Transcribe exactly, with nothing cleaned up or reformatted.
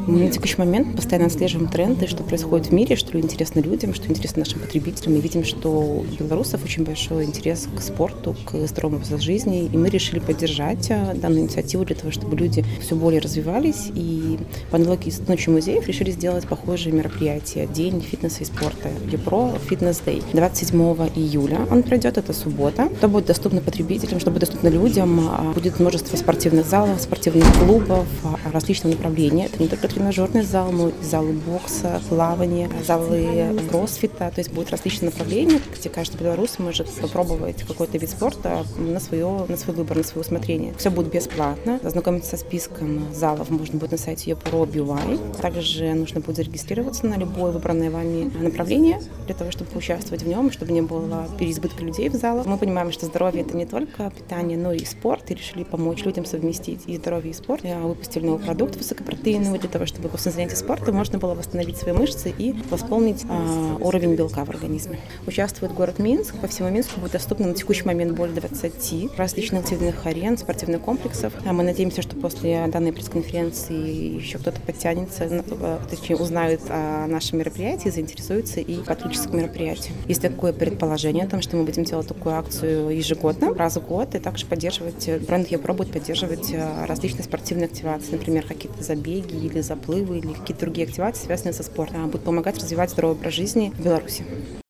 Мы на текущий момент постоянно отслеживаем тренды, что происходит в мире, что интересно людям, что интересно нашим потребителям. Мы видим, что у белорусов очень большой интерес к спорту, к здоровому образу жизни, и мы решили поддержать данную инициативу для того, чтобы люди все более развивались, и по аналогии с Ночью музеев решили сделать похожие мероприятия. День фитнеса и спорта, Епро Фитнес Дэй. двадцать седьмого июля он пройдет, это суббота. Что будет доступно потребителям, что будет доступно людям. Будет множество спортивных залов, спортивных клубов различного направления. Это не только тренажерный зал, но и залы бокса, плавания, залы кроссфита. То есть будет различные направления, где каждый белорус может попробовать какой-то вид спорта на, свое, на свой выбор, на свое усмотрение. Все будет бесплатно. Ознакомиться со списком залов можно будет на сайте Епро би вай. Также нужно будет зарегистрироваться на любое выбранное вами направление для того, чтобы поучаствовать в нем, чтобы не было переизбытка людей в залах. Мы понимаем, что здоровье – это не только питание, но и спорт, и решили помочь людям совместить и здоровье, и спорт. Выпустили новый продукт высокопротеиновый для того, чтобы после занятия спортом можно было восстановить свои мышцы и восполнить а, уровень белка в организме. Участвует город Минск. По всему Минску будет доступно на текущий момент более двадцати различных активных арен, спортивных комплексов. А мы надеемся, что после данной пресс-конференции еще кто-то подтянется, точнее узнают о нашем мероприятии, заинтересуются и подключатся к мероприятию. Есть такое предположение о том, что мы будем делать такую акцию ежегодно, раз в год, и также поддерживать, бренд Епро будет поддерживать различные спортивные активации, например, какие-то забеги или заплывы, или какие-то другие активации, связанные со спортом. Будет помогать развивать здоровый образ жизни в Беларуси.